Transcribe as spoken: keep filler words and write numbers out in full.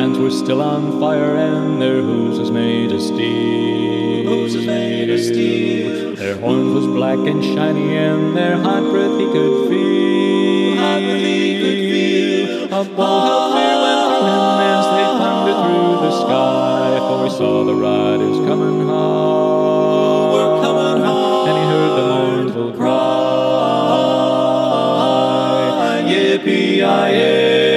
hands were still on fire, and their hooves was made of steel. Hooves was made of steel. Their horns was black and shiny, and their hot breath he could feel. Hot breath he could feel. A ball of fear went through him as they thundered through the sky, for he saw the riders coming hard. We're coming hard. And he heard the mournful cry, yippee-yi-yay.